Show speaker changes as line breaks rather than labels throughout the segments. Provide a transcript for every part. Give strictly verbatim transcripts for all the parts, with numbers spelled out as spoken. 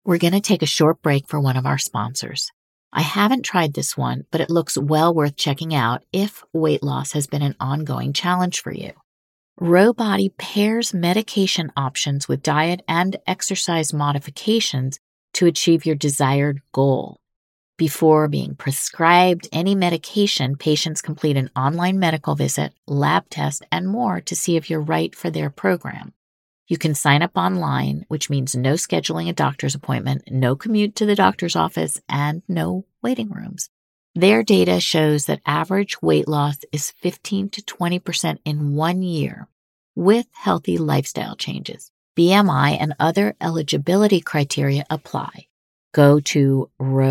We're going to take a short break for one of our sponsors. I haven't tried this one, but it looks well worth checking out if weight loss has been an ongoing challenge for you. Rowbody pairs medication options with diet and exercise modifications to achieve your desired goal. Before being prescribed any medication, patients complete an online medical visit, lab test, and more to see if you're right for their program. You can sign up online, which means no scheduling a doctor's appointment, no commute to the doctor's office, and no waiting rooms. Their data shows that average weight loss is fifteen to twenty percent in one year with healthy lifestyle changes. B M I and other eligibility criteria apply. Go to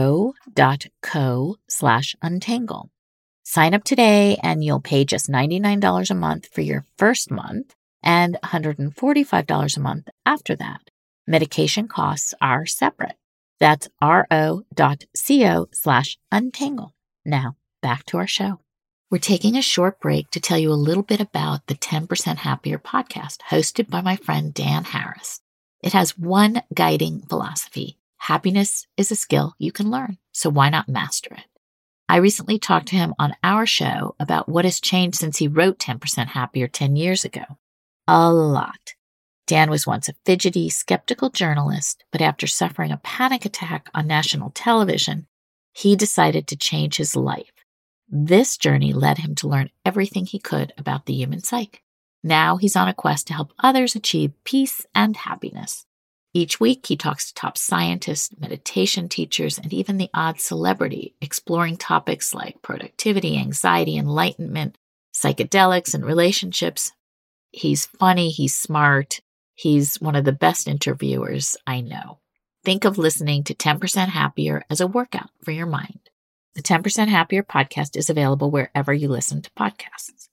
row.co slash untangle. Sign up today and you'll pay just ninety-nine dollars a month for your first month and one hundred forty-five dollars a month after that. Medication costs are separate. That's ro.co slash untangle. Now, back to our show. We're taking a short break to tell you a little bit about the ten percent Happier podcast hosted by my friend Dan Harris. It has one guiding philosophy. Happiness is a skill you can learn, so why not master it? I recently talked to him on our show about what has changed since he wrote ten percent Happier ten years ago. A lot. Dan was once a fidgety, skeptical journalist, but after suffering a panic attack on national television, he decided to change his life. This journey led him to learn everything he could about the human psyche. Now he's on a quest to help others achieve peace and happiness. Each week, he talks to top scientists, meditation teachers, and even the odd celebrity, exploring topics like productivity, anxiety, enlightenment, psychedelics, and relationships. He's funny, he's smart, he's one of the best interviewers I know. Think of listening to ten percent Happier as a workout for your mind. The ten percent Happier podcast is available wherever you listen to podcasts.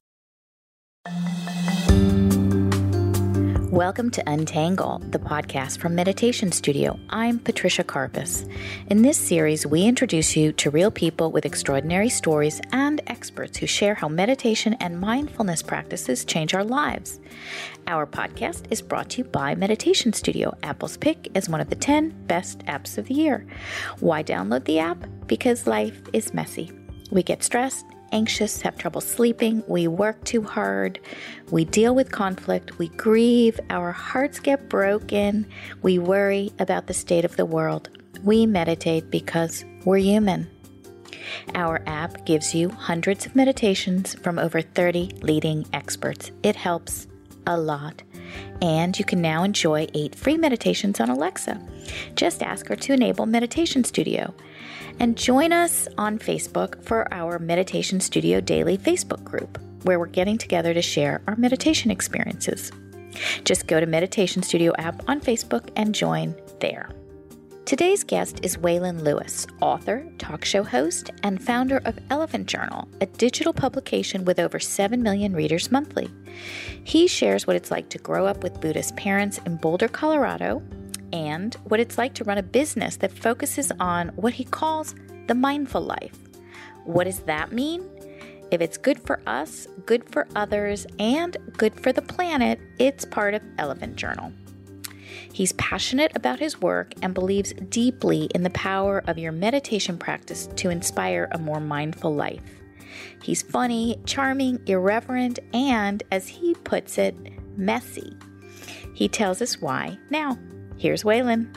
Welcome to Untangle, the podcast from Meditation Studio. I'm Patricia Karpus. In this series, we introduce you to real people with extraordinary stories and experts who share how meditation and mindfulness practices change our lives. Our podcast is brought to you by Meditation Studio, Apple's pick as one of the ten best apps of the year. Why download the app? Because life is messy. We get stressed, anxious, have trouble sleeping, we work too hard, we deal with conflict, we grieve, our hearts get broken, we worry about the state of the world. We meditate because we're human. Our app gives you hundreds of meditations from over thirty leading experts. It helps a lot. And you can now enjoy eight free meditations on Alexa. Just ask her to enable Meditation Studio. And join us on Facebook for our Meditation Studio Daily Facebook group, where we're getting together to share our meditation experiences. Just go to Meditation Studio app on Facebook and join there. Today's guest is Waylon Lewis, author, talk show host, and founder of Elephant Journal, a digital publication with over seven million readers monthly. He shares what it's like to grow up with Buddhist parents in Boulder, Colorado, and what it's like to run a business that focuses on what he calls the mindful life. What does that mean? If it's good for us, good for others, and good for the planet, it's part of Elephant Journal. He's passionate about his work and believes deeply in the power of your meditation practice to inspire a more mindful life. He's funny, charming, irreverent, and, as he puts it, messy. He tells us why now. Here's Waylon.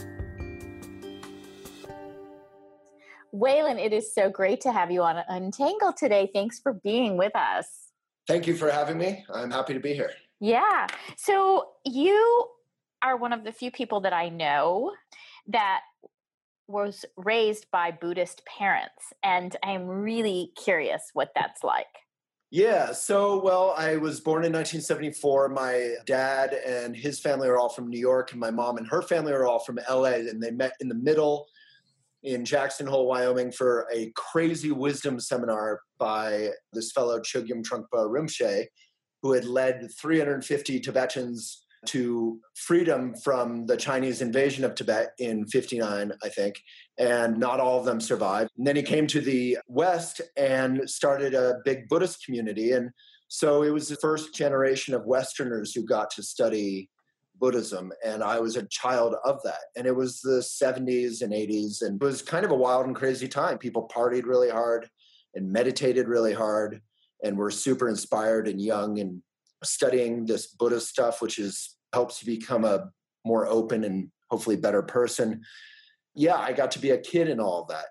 Waylon, it is so great to have you on Untangle today. Thanks for being with us.
Thank you for having me. I'm happy to be here.
Yeah. So you are one of the few people that I know that was raised by Buddhist parents, and I'm really curious what that's like.
Yeah, so, well, I was born in nineteen seventy-four. My dad and his family are all from New York, and my mom and her family are all from L A, and they met in the middle in Jackson Hole, Wyoming, for a crazy wisdom seminar by this fellow Chogyam Trungpa Rinpoche, who had led three hundred fifty Tibetans to freedom from the Chinese invasion of Tibet in fifty-nine, I think, and not all of them survived. And then he came to the West and started a big Buddhist community. And so it was the first generation of Westerners who got to study Buddhism, and I was a child of that. And it was the seventies and eighties, and it was kind of a wild and crazy time. People partied really hard and meditated really hard and were super inspired and young and studying this Buddhist stuff, which is helps you become a more open and hopefully better person. Yeah, I got to be a kid in all of that.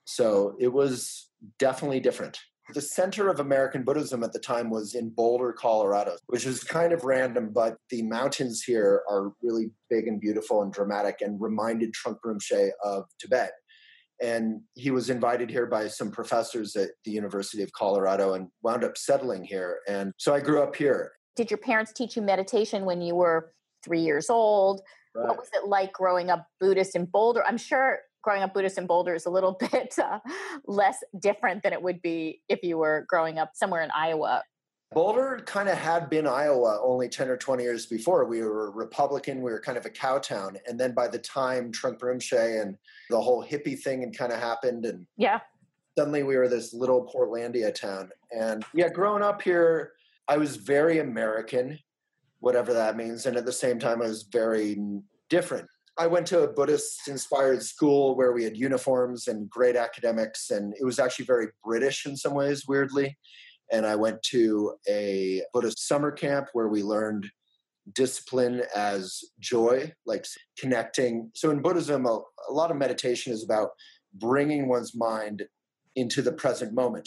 So it was definitely different. The center of American Buddhism at the time was in Boulder, Colorado, which is kind of random, but the mountains here are really big and beautiful and dramatic and reminded Trungpa Rinpoche of Tibet. And he was invited here by some professors at the University of Colorado and wound up settling here. And so I grew up here.
Did your parents teach you meditation when you were three years old?
Right.
What was it like growing up Buddhist in Boulder? I'm sure growing up Buddhist in Boulder is a little bit uh, less different than it would be if you were growing up somewhere in Iowa.
Boulder kind of had been Iowa only ten or twenty years before. We were Republican. We were kind of a cow town. And then by the time Trungpa Rinpoche and the whole hippie thing had kind of happened, and
yeah,
suddenly we were this little Portlandia town. And yeah, growing up here, I was very American, whatever that means. And at the same time, I was very different. I went to a Buddhist-inspired school where we had uniforms and great academics, and it was actually very British in some ways, weirdly. And I went to a Buddhist summer camp where we learned discipline as joy, like connecting. So in Buddhism, a, a lot of meditation is about bringing one's mind into the present moment.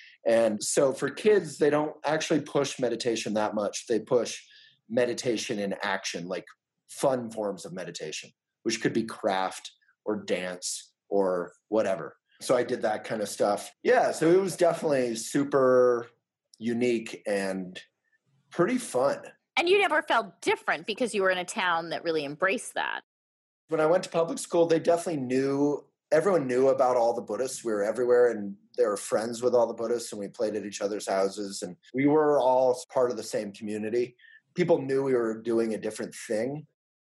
And so for kids, they don't actually push meditation that much. They push meditation in action, like fun forms of meditation, which could be craft or dance or whatever. So I did that kind of stuff. Yeah, so it was definitely super unique and pretty fun.
And you never felt different because you were in a town that really embraced that.
When I went to public school, they definitely knew, everyone knew about all the Buddhists. We were everywhere and they were friends with all the Buddhists and we played at each other's houses and we were all part of the same community. People knew we were doing a different thing.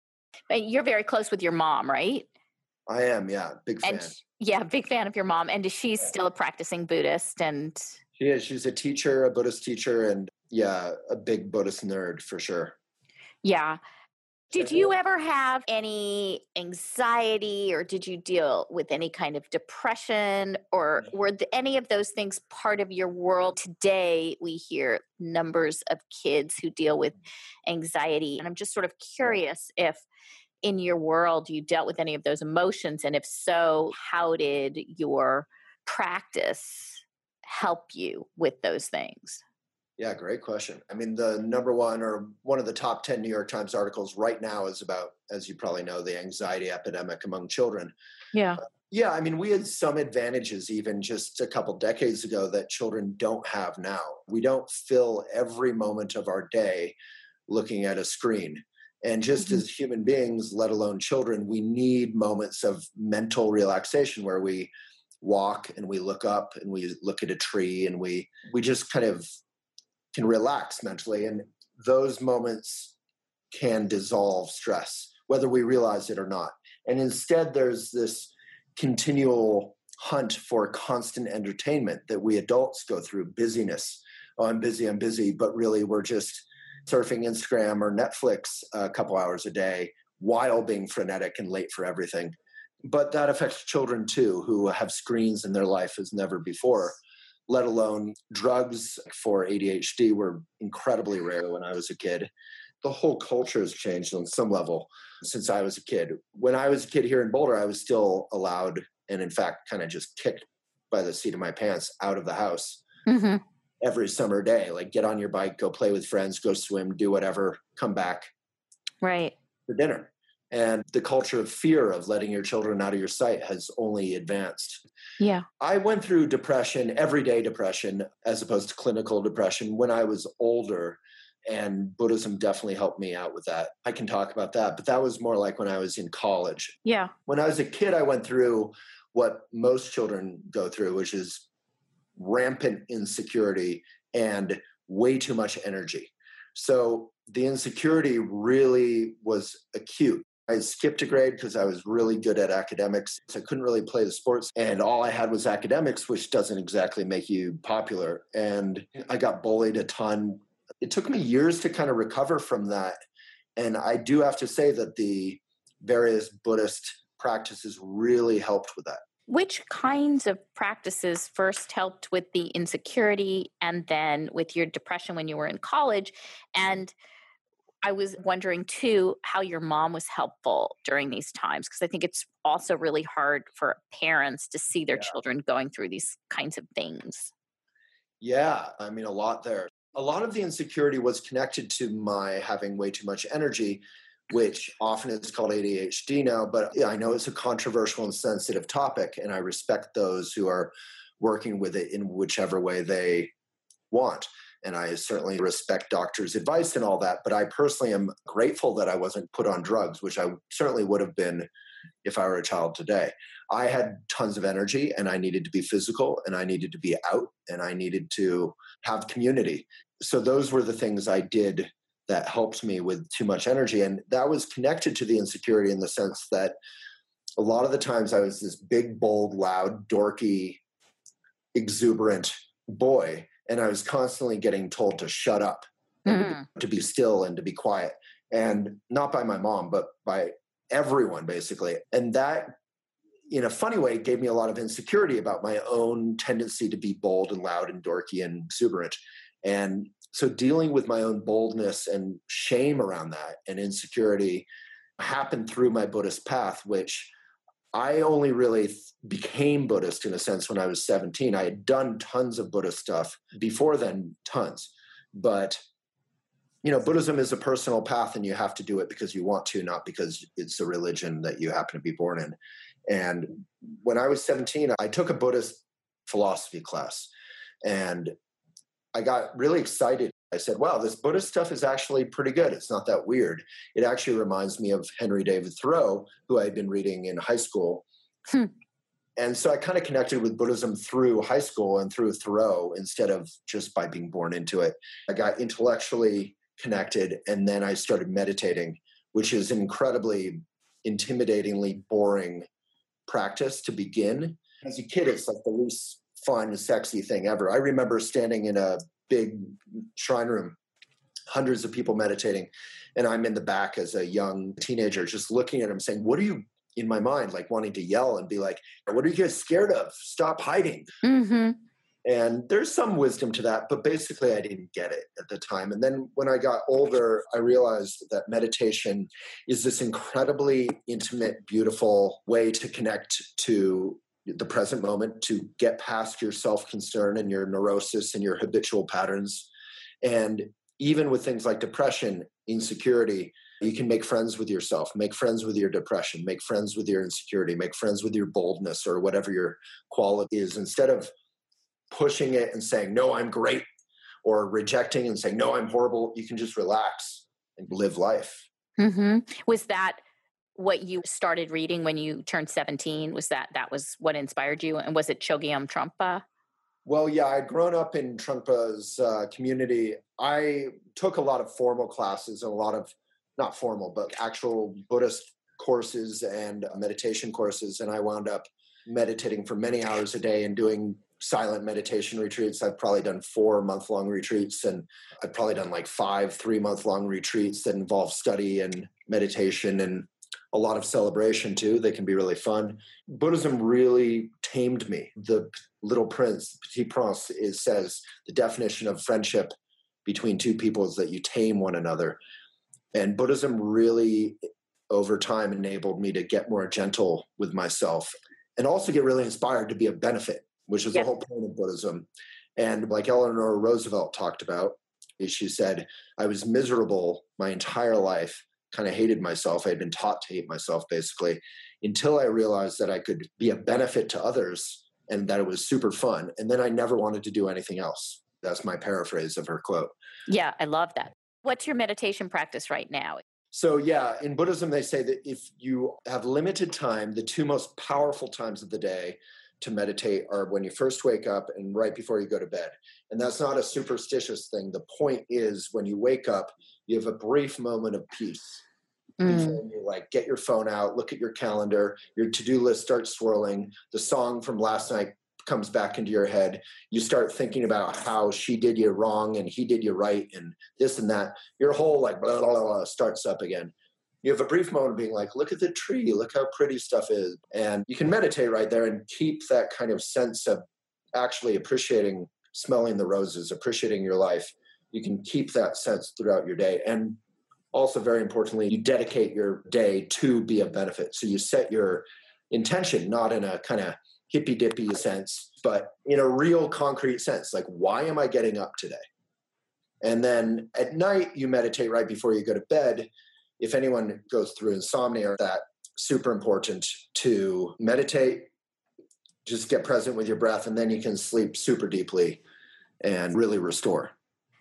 But you're very close with your mom, right?
I am, yeah. Big fan.
And, yeah, big fan of your mom. And she's still a practicing Buddhist. And
she is. She's a teacher, a Buddhist teacher, and yeah, a big Buddhist nerd for sure.
Yeah. Did you ever have any anxiety or did you deal with any kind of depression or were the, any of those things part of your world? Today, we hear numbers of kids who deal with anxiety. And I'm just sort of curious if in your world you dealt with any of those emotions. And if so, how did your practice help you with those things?
Yeah, great question. I mean, the number one or one of the top ten New York Times articles right now is about, as you probably know, the anxiety epidemic among children.
Yeah.
Uh, yeah, I mean, we had some advantages even just a couple decades ago that children don't have now. We don't fill every moment of our day looking at a screen. And just mm-hmm. as human beings, let alone children, we need moments of mental relaxation where we walk and we look up and we look at a tree and we we just kind of can relax mentally, and those moments can dissolve stress, whether we realize it or not. And instead, there's this continual hunt for constant entertainment that we adults go through, busyness. Oh, I'm busy, I'm busy, but really we're just surfing Instagram or Netflix a couple hours a day while being frenetic and late for everything. But that affects children too, who have screens in their life as never before. Let alone drugs for A D H D were incredibly rare when I was a kid. The whole culture has changed on some level since I was a kid. When I was a kid here in Boulder, I was still allowed, and in fact, kind of just kicked by the seat of my pants out of the house mm-hmm. every summer day. Like, get on your bike, go play with friends, go swim, do whatever, come back
right
for dinner. And the culture of fear of letting your children out of your sight has only advanced.
Yeah.
I went through depression, everyday depression, as opposed to clinical depression when I was older. And Buddhism definitely helped me out with that. I can talk about that, but that was more like when I was in college.
Yeah.
When I was a kid, I went through what most children go through, which is rampant insecurity and way too much energy. So the insecurity really was acute. I skipped a grade because I was really good at academics. So I couldn't really play the sports. And all I had was academics, which doesn't exactly make you popular. And I got bullied a ton. It took me years to kind of recover from that And I do have to say that the various Buddhist practices really helped with that.
Which kinds of practices first helped with the insecurity and then with your depression when you were in college? And I was wondering too how your mom was helpful during these times, because I think it's also really hard for parents to see their
Yeah.
children going through these kinds of things.
Yeah, I mean, a lot there. A lot of the insecurity was connected to my having way too much energy, which often is called A D H D now. But yeah, I know it's a controversial and sensitive topic, and I respect those who are working with it in whichever way they want. And I certainly respect doctors' advice and all that. But I personally am grateful that I wasn't put on drugs, which I certainly would have been if I were a child today. I had tons of energy and I needed to be physical and I needed to be out and I needed to have community. So those were the things I did that helped me with too much energy. And that was connected to the insecurity in the sense that a lot of the times I was this big, bold, loud, dorky, exuberant boy. And I was constantly getting told to shut up, and
Mm.
to, to be still and to be quiet. And not by my mom, but by everyone, basically. And that, in a funny way, gave me a lot of insecurity about my own tendency to be bold and loud and dorky and exuberant. And so dealing with my own boldness and shame around that and insecurity happened through my Buddhist path, which I only really became Buddhist in a sense when I was seventeen. I had done tons of Buddhist stuff before then, tons. But, you know, Buddhism is a personal path and you have to do it because you want to, not because it's a religion that you happen to be born in. And when I was seventeen, I took a Buddhist philosophy class and I got really excited. I said, wow, this Buddhist stuff is actually pretty good. It's not that weird. It actually reminds me of Henry David Thoreau, who I had been reading in high school.
Hmm.
And so I kind of connected with Buddhism through high school and through Thoreau instead of just by being born into it. I got intellectually connected and then I started meditating, which is an incredibly intimidatingly boring practice to begin. As a kid, it's like the least fun, sexy thing ever. I remember standing in a big shrine room, hundreds of people meditating, and I'm in the back as a young teenager just looking at them saying, what are you, in my mind, like wanting to yell and be like, what are you guys scared of? Stop hiding.
Mm-hmm.
And there's some wisdom to that, but basically I didn't get it at the time. And then when I got older, I realized that meditation is this incredibly intimate, beautiful way to connect to the present moment, to get past your self-concern and your neurosis and your habitual patterns. And even with things like depression, insecurity, you can make friends with yourself, make friends with your depression, make friends with your insecurity, make friends with your boldness or whatever your quality is. Instead of pushing it and saying, no, I'm great, or rejecting and saying, no, I'm horrible, you can just relax and live life.
Mm-hmm. Was that what you started reading when you turned seventeen? Was that that was what inspired you? And was it Chogyam Trungpa?
Well, yeah, I'd grown up in Trungpa's uh, community. I took a lot of formal classes and a lot of, not formal, but actual Buddhist courses and meditation courses. And I wound up meditating for many hours a day and doing silent meditation retreats. I've probably done four month-long retreats, and I've probably done like five three-month-long retreats that involve study and meditation and a lot of celebration too. They can be really fun. Buddhism really tamed me. The Little Prince, Petit Prince, is says the definition of friendship between two people is that you tame one another. And Buddhism really, over time, enabled me to get more gentle with myself and also get really inspired to be of benefit, which is
Yeah.
the whole point of Buddhism. And like Eleanor Roosevelt talked about, is she said, I was miserable my entire life, kind of hated myself. I had been taught to hate myself, basically, until I realized that I could be a benefit to others and that it was super fun. And then I never wanted to do anything else. That's my paraphrase of her quote.
Yeah, I love that. What's your meditation practice right now?
So yeah, in Buddhism, they say that if you have limited time, the two most powerful times of the day to meditate are when you first wake up and right before you go to bed. And that's not a superstitious thing. The point is when you wake up, you have a brief moment of peace.
Mm.
Before you like get your phone out, look at your calendar, your to-do list starts swirling, the song from last night comes back into your head. You start thinking about how she did you wrong and he did you right and this and that. Your whole like blah, blah, blah, blah starts up again. You have a brief moment of being like, look at the tree, look how pretty stuff is. And you can meditate right there and keep that kind of sense of actually appreciating, smelling the roses, appreciating your life. You can keep that sense throughout your day. And also, very importantly, you dedicate your day to be of benefit. So you set your intention, not in a kind of hippy-dippy sense, but in a real concrete sense. Like, why am I getting up today? And then at night, you meditate right before you go to bed. If anyone goes through insomnia, that's super important to meditate, just get present with your breath, and then you can sleep super deeply and really restore.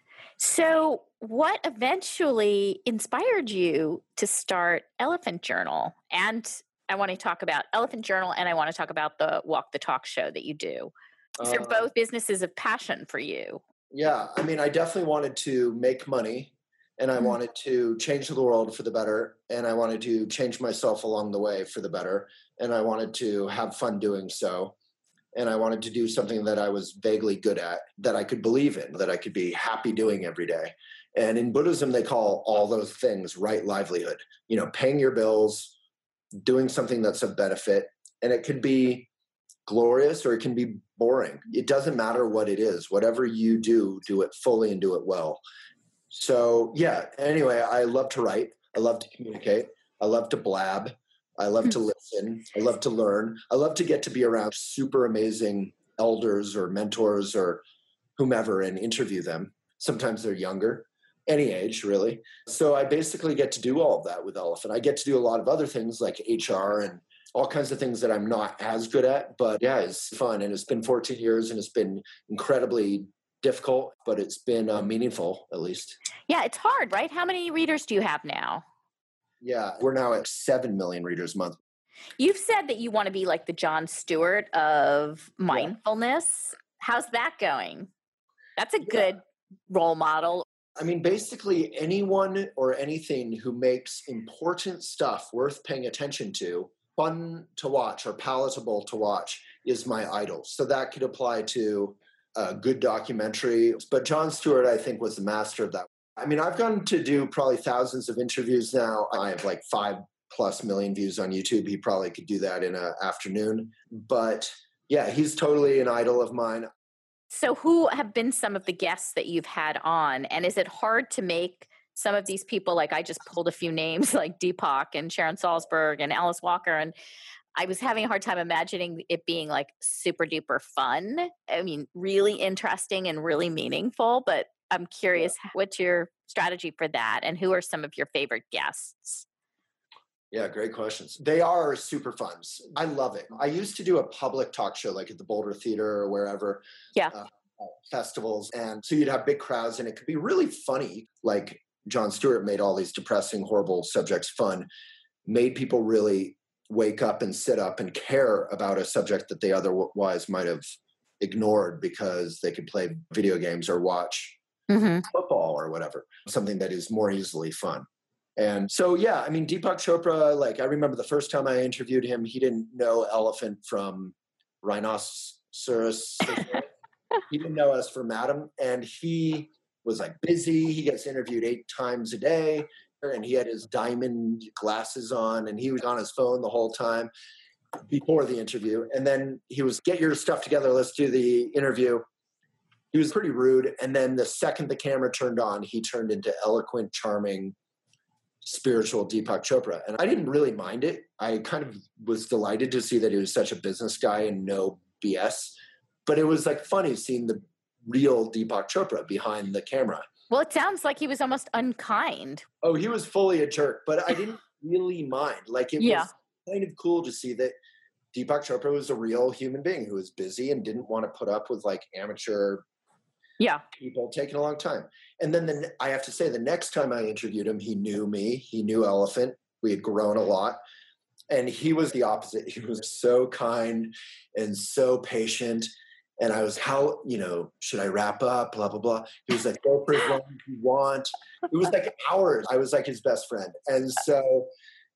So what eventually inspired you to start Elephant Journal? And I want to talk about Elephant Journal, and I want to talk about the Walk the Talk show that you do. So they're uh, both businesses of passion for you.
Yeah. I mean, I definitely wanted to make money, and I mm-hmm. wanted to change the world for the better, and I wanted to change myself along the way for the better, and I wanted to have fun doing so. And I wanted to do something that I was vaguely good at, that I could believe in, that I could be happy doing every day. And in Buddhism, they call all those things right livelihood, you know, paying your bills, doing something that's of benefit. And it could be glorious or it can be boring. It doesn't matter what it is. Whatever you do, do it fully and do it well. So yeah, anyway, I love to write. I love to communicate. I love to blab. I love to listen. I love to learn. I love to get to be around super amazing elders or mentors or whomever and interview them. Sometimes they're younger, any age really. So I basically get to do all of that with Elephant. I get to do a lot of other things like H R and all kinds of things that I'm not as good at. But yeah, it's fun. And it's been fourteen years and it's been incredibly difficult, but it's been uh, meaningful at least.
Yeah, it's hard, right? How many readers do you have now?
Yeah, we're now at seven million readers a month.
You've said that you want to be like the Jon Stewart of mindfulness. Yeah. How's that going? That's a good yeah. role model.
I mean, basically anyone or anything who makes important stuff worth paying attention to, fun to watch or palatable to watch is my idol. So that could apply to a good documentary. But Jon Stewart, I think, was the master of that. I mean, I've gone to do probably thousands of interviews now. I have like five plus million views on YouTube. He probably could do that in an afternoon. But yeah, he's totally an idol of mine.
So who have been some of the guests that you've had on? And is it hard to make some of these people, like I just pulled a few names like Deepak and Sharon Salzberg and Alice Walker, and I was having a hard time imagining it being like super duper fun. I mean, really interesting and really meaningful, but I'm curious, yeah. what's your strategy for that? And who are some of your favorite guests?
Yeah, great questions. They are super fun. I love it. I used to do a public talk show like at the Boulder Theater or wherever.
Yeah.
Uh, festivals. And so you'd have big crowds and it could be really funny. Like Jon Stewart made all these depressing, horrible subjects fun, made people really wake up and sit up and care about a subject that they otherwise might have ignored because they could play video games or watch Mm-hmm. football or whatever, something that is more easily fun. And so, yeah, I mean, Deepak Chopra, like I remember the first time I interviewed him, he didn't know elephant from rhinoceros. He didn't know us from Adam. And he was like busy. He gets interviewed eight times a day. And he had his diamond glasses on and he was on his phone the whole time before the interview. And then he was, get your stuff together. Let's do the interview. He was pretty rude. And then the second the camera turned on, he turned into eloquent, charming, spiritual Deepak Chopra. And I didn't really mind it. I kind of was delighted to see that he was such a business guy and no B S. But it was like funny seeing the real Deepak Chopra behind the camera.
Well, it sounds like he was almost unkind.
Oh, he was fully a jerk, but I didn't really mind. Like it yeah. was kind of cool to see that Deepak Chopra was a real human being who was busy and didn't want to put up with like amateur
yeah.
people taking a long time. And then the, I have to say the next time I interviewed him, he knew me. He knew Elephant. We had grown a lot. And he was the opposite. He was so kind and so patient. And I was, how, you know, should I wrap up? Blah, blah, blah. He was like, go for as long as you want. It was like hours. I was like his best friend. And so,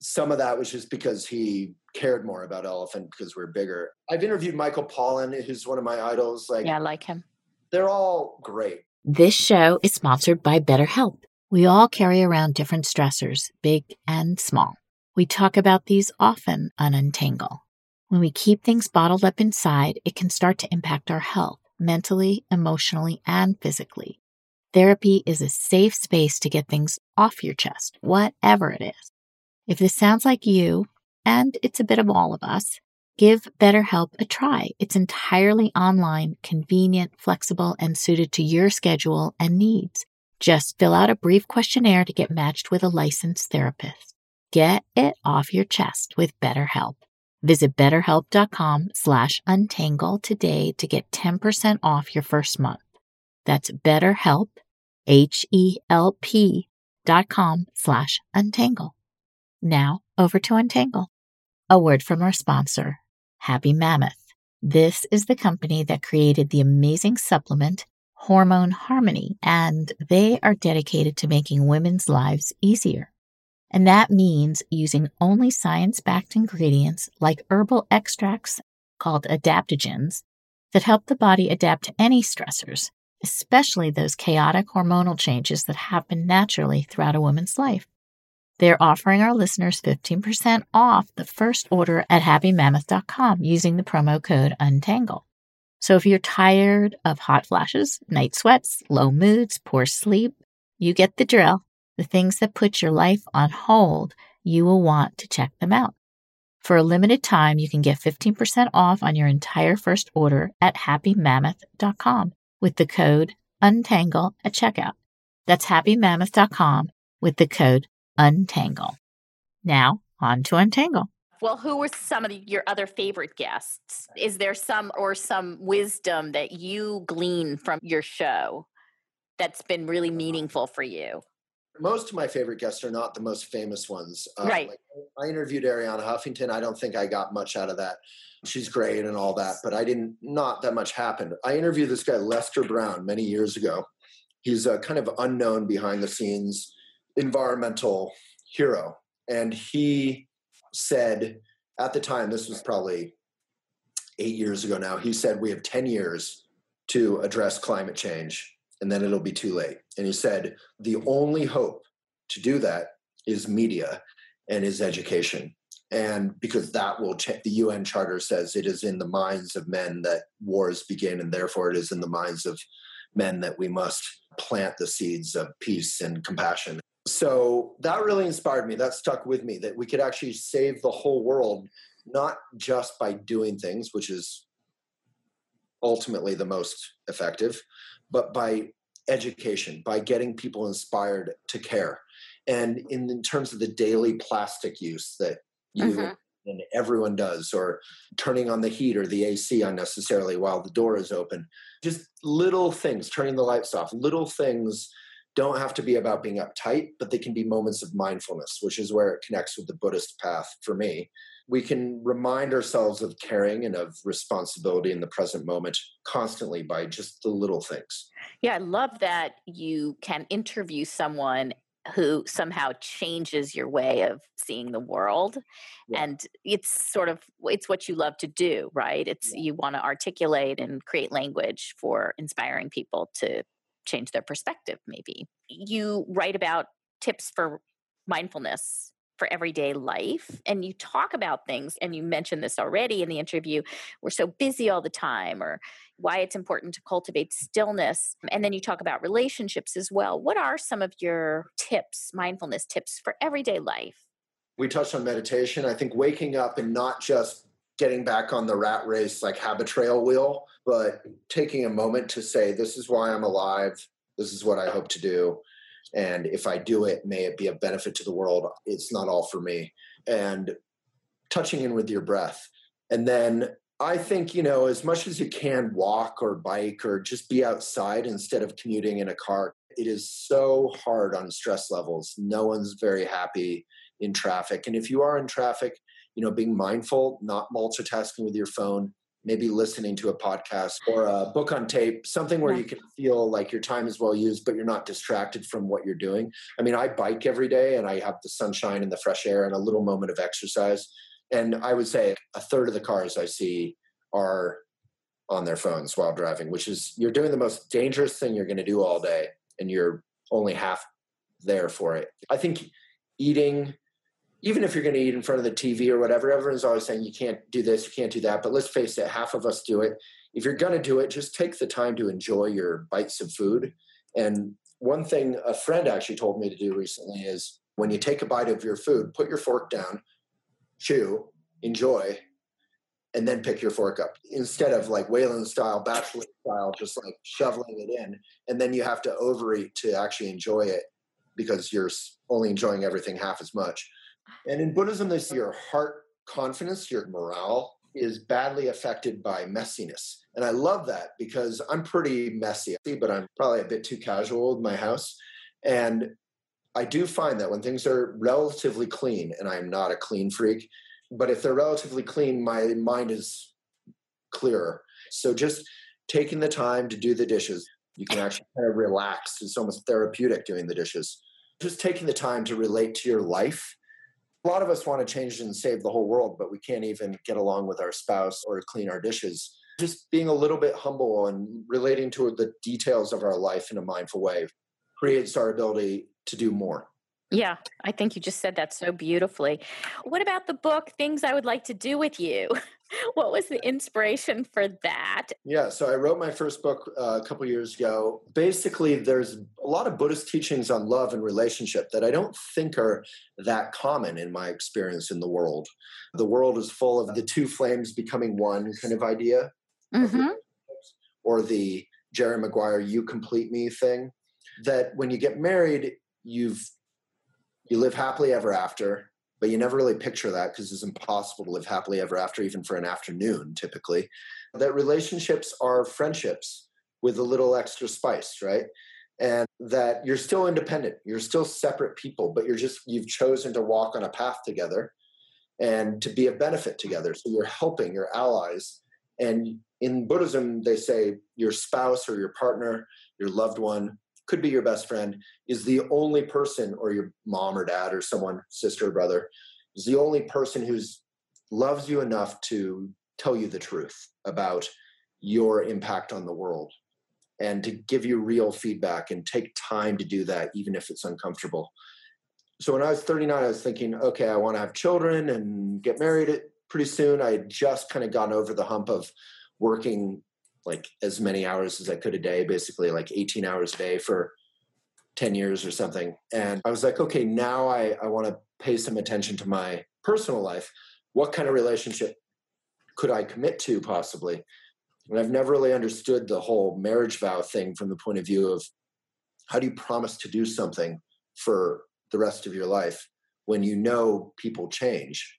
some of that was just because he cared more about elephant because we're bigger. I've interviewed Michael Pollan, who's one of my idols. Like,
yeah, I like him.
They're all great.
This show is sponsored by BetterHelp. We all carry around different stressors, big and small. We talk about these often on Untangle. When we keep things bottled up inside, it can start to impact our health, mentally, emotionally, and physically. Therapy is a safe space to get things off your chest, whatever it is. If this sounds like you, and it's a bit of all of us, give BetterHelp a try. It's entirely online, convenient, flexible, and suited to your schedule and needs. Just fill out a brief questionnaire to get matched with a licensed therapist. Get it off your chest with BetterHelp. Visit betterhelp.com slash untangle today to get ten percent off your first month. That's BetterHelp, H-E-L-P dot com slash untangle. Now, over to Untangle. A word from our sponsor, Happy Mammoth. This is the company that created the amazing supplement Hormone Harmony, and they are dedicated to making women's lives easier. And that means using only science-backed ingredients like herbal extracts called adaptogens that help the body adapt to any stressors, especially those chaotic hormonal changes that happen naturally throughout a woman's life. They're offering our listeners fifteen percent off the first order at happy mammoth dot com using the promo code UNTANGLE. So if you're tired of hot flashes, night sweats, low moods, poor sleep, you get the drill. The things that put your life on hold, you will want to check them out. For a limited time, you can get fifteen percent off on your entire first order at happy mammoth dot com with the code UNTANGLE at checkout. That's happy mammoth dot com with the code UNTANGLE. Now, on to Untangle.
Well, who were some of your other favorite guests? Is there some or some wisdom that you glean from your show that's been really meaningful for you?
Most of my favorite guests are not the most famous ones. Um,
right.
Like, I interviewed Arianna Huffington. I don't think I got much out of that. She's great and all that, but I didn't, not that much happened. I interviewed this guy, Lester Brown, many years ago. He's a kind of unknown behind the scenes environmental hero. And he said at the time, this was probably eight years ago now, he said, we have ten years to address climate change and then it'll be too late. And he said, the only hope to do that is media and is education. And because that will change, the U N Charter says it is in the minds of men that wars begin, and therefore it is in the minds of men that we must plant the seeds of peace and compassion. So that really inspired me. That stuck with me, that we could actually save the whole world, not just by doing things, which is ultimately the most effective, but by education, by getting people inspired to care. And in, in terms of the daily plastic use that you mm-hmm. and everyone does, or turning on the heat or the A C unnecessarily while the door is open, just little things, turning the lights off, little things don't have to be about being uptight, but they can be moments of mindfulness, which is where it connects with the Buddhist path for me. We can remind ourselves of caring and of responsibility in the present moment constantly by just the little things.
Yeah, I love that you can interview someone who somehow changes your way of seeing the world. Yeah. And it's sort of, it's what you love to do, right? It's, yeah. You want to articulate and create language for inspiring people to change their perspective, maybe. You write about tips for mindfulness for everyday life, and you talk about things, and you mentioned this already in the interview, we're so busy all the time, or why it's important to cultivate stillness. And then you talk about relationships as well. What are some of your tips, mindfulness tips for everyday life?
We touched on meditation. I think waking up and not just getting back on the rat race, like habit trail wheel, but taking a moment to say, this is why I'm alive. This is what I hope to do. And if I do it, may it be a benefit to the world. It's not all for me. And touching in with your breath. And then I think, you know, as much as you can walk or bike or just be outside instead of commuting in a car. It is so hard on stress levels. No one's very happy in traffic. And if you are in traffic, you know, being mindful, not multitasking with your phone, maybe listening to a podcast or a book on tape, something where
Yeah.
you can feel like your time is well used, but you're not distracted from what you're doing. I mean, I bike every day and I have the sunshine and the fresh air and a little moment of exercise. And I would say a third of the cars I see are on their phones while driving, which is you're doing the most dangerous thing you're going to do all day. And you're only half there for it. I think eating, even if you're going to eat in front of the T V or whatever, everyone's always saying you can't do this, you can't do that. But let's face it, half of us do it. If you're going to do it, just take the time to enjoy your bites of food. And one thing a friend actually told me to do recently is when you take a bite of your food, put your fork down, chew, enjoy, and then pick your fork up instead of like Wayland style, bachelor style, just like shoveling it in. And then you have to overeat to actually enjoy it because you're only enjoying everything half as much. And in Buddhism, they say your heart confidence, your morale is badly affected by messiness. And I love that because I'm pretty messy, but I'm probably a bit too casual with my house. And I do find that when things are relatively clean, and I'm not a clean freak, but if they're relatively clean, my mind is clearer. So just taking the time to do the dishes, you can actually kind of relax. It's almost therapeutic doing the dishes. Just taking the time to relate to your life. A lot of us want to change and save the whole world, but we can't even get along with our spouse or clean our dishes. Just being a little bit humble and relating to the details of our life in a mindful way creates our ability to do more.
Yeah, I think you just said that so beautifully. What about the book, Things I Would Like to Do with You? What was the inspiration for that?
Yeah, so I wrote my first book uh, a couple years ago. Basically, there's a lot of Buddhist teachings on love and relationship that I don't think are that common in my experience in the world. The world is full of the two flames becoming one kind of idea,
Mm-hmm.
or the Jerry Maguire, you complete me thing, that when you get married, you've you live happily ever after, but you never really picture that because it's impossible to live happily ever after, even for an afternoon, typically. That relationships are friendships with a little extra spice, right? And that you're still independent. You're still separate people, but you're just, you've chosen to walk on a path together and to be of benefit together. So you're helping your allies. And in Buddhism, they say your spouse or your partner, your loved one, could be your best friend, is the only person, or your mom or dad or someone, sister or brother, is the only person who's loves you enough to tell you the truth about your impact on the world and to give you real feedback and take time to do that, even if it's uncomfortable. So when I was thirty-nine, I was thinking, okay, I want to have children and get married pretty soon. I had just kind of gotten over the hump of working like as many hours as I could a day, basically like eighteen hours a day for ten years or something. And I was like, okay, now I, I want to pay some attention to my personal life. What kind of relationship could I commit to possibly? And I've never really understood the whole marriage vow thing from the point of view of how do you promise to do something for the rest of your life when you know people change?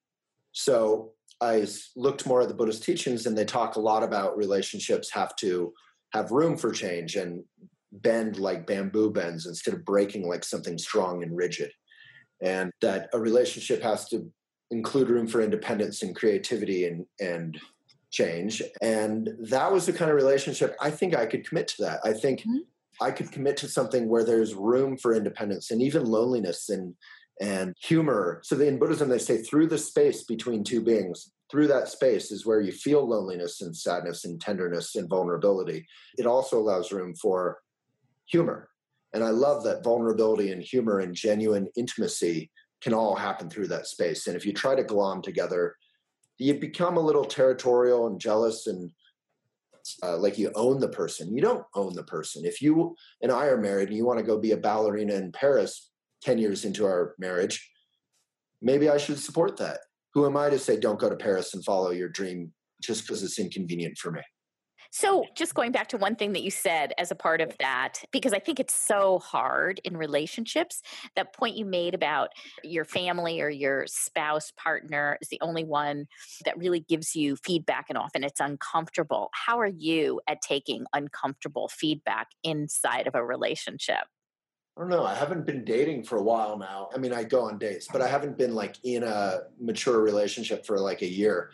So I looked more at the Buddhist teachings, and they talk a lot about relationships have to have room for change and bend like bamboo bends instead of breaking like something strong and rigid. And that a relationship has to include room for independence and creativity and, and change. And that was the kind of relationship I think I could commit to that. I think mm-hmm. I could commit to something where there's room for independence and even loneliness and and humor. So in Buddhism, they say through the space between two beings, through that space is where you feel loneliness and sadness and tenderness and vulnerability. It also allows room for humor. And I love that vulnerability and humor and genuine intimacy can all happen through that space. And if you try to glom together, you become a little territorial and jealous and uh, like you own the person. You don't own the person. If you and I are married and you want to go be a ballerina in Paris ten years into our marriage, maybe I should support that. Who am I to say, don't go to Paris and follow your dream just because it's inconvenient for me?
So just going back to one thing that you said as a part of that, because I think it's so hard in relationships, that point you made about your family or your spouse partner is the only one that really gives you feedback, and often it's uncomfortable. How are you at taking uncomfortable feedback inside of a relationship?
I don't know. I haven't been dating for a while now. I mean, I go on dates, but I haven't been like in a mature relationship for like a year.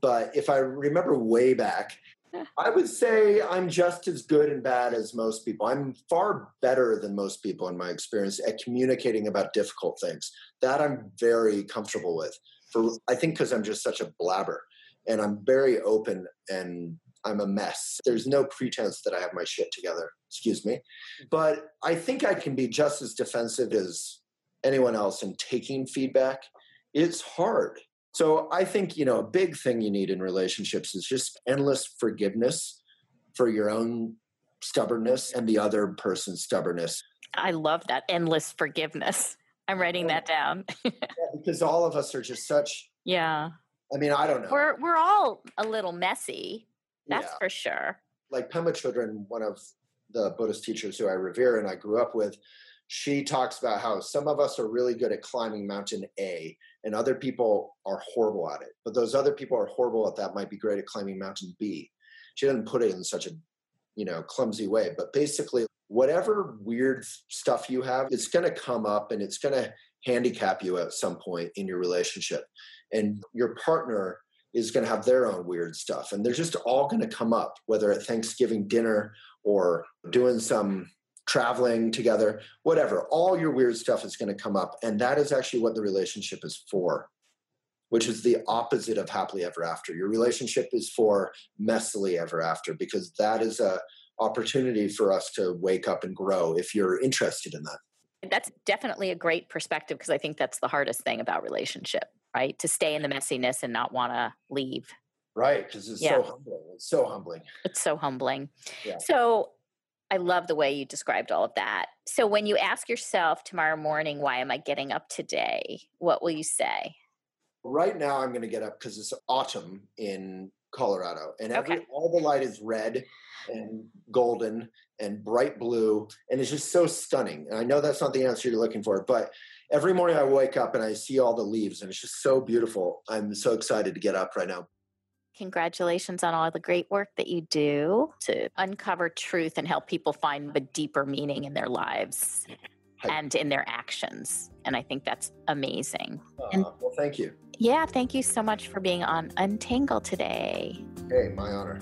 But if I remember way back, I would say I'm just as good and bad as most people. I'm far better than most people in my experience at communicating about difficult things. That I'm very comfortable with. For I think because I'm just such a blabber, and I'm very open, and I'm a mess. There's no pretense that I have my shit together. Excuse me. But I think I can be just as defensive as anyone else in taking feedback. It's hard. So I think, you know, a big thing you need in relationships is just endless forgiveness for your own stubbornness and the other person's stubbornness.
I love that, endless forgiveness. I'm writing that down.
Yeah, because all of us are just such.
Yeah.
I mean, I don't know.
We're we're all a little messy. That's
Yeah.
for sure.
Like Pema Chodron, one of the Buddhist teachers who I revere and I grew up with, she talks about how some of us are really good at climbing mountain A and other people are horrible at it. But those other people are horrible at that might be great at climbing mountain B. She doesn't put it in such a, you know, clumsy way. But basically, whatever weird stuff you have, it's going to come up and it's going to handicap you at some point in your relationship. And your partner is going to have their own weird stuff. And they're just all going to come up, whether at Thanksgiving dinner or doing some traveling together, whatever. All your weird stuff is going to come up. And that is actually what the relationship is for, which is the opposite of happily ever after. Your relationship is for messily ever after, because that is a opportunity for us to wake up and grow if you're interested in that.
That's definitely a great perspective, because I think that's the hardest thing about relationship, right? To stay in the messiness and not want to leave.
Right, because it's
Yeah.
so humbling. It's so humbling.
It's so humbling.
Yeah.
So I love the way you described all of that. So when you ask yourself tomorrow morning, why am I getting up today? What will you say?
Right now, I'm going to get up because it's autumn in Colorado, and every
Okay.
all the light is red and golden and bright blue, and it's just so stunning. And I know that's not the answer you're looking for, but every morning I wake up and I see all the leaves, and it's just so beautiful. I'm so excited to get up right now.
Congratulations on all the great work that you do to uncover truth and help people find the deeper meaning in their lives and in their actions. And I think that's amazing.
Uh,
And-
well, thank you.
Yeah, thank you so much for being on Untangle today.
Hey, my honor.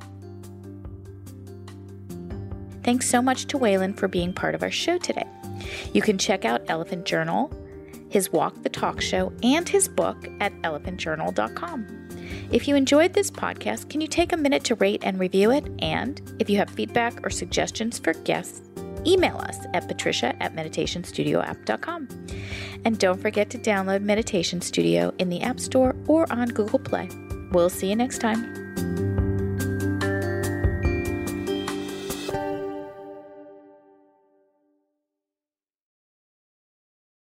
Thanks so much to Waylon for being part of our show today. You can check out Elephant Journal, his Walk the Talk show, and his book at elephant journal dot com. If you enjoyed this podcast, can you take a minute to rate and review it? And if you have feedback or suggestions for guests, email us at patricia at meditation studio app dot com. And don't forget to download Meditation Studio in the App Store or on Google Play. We'll see you next time.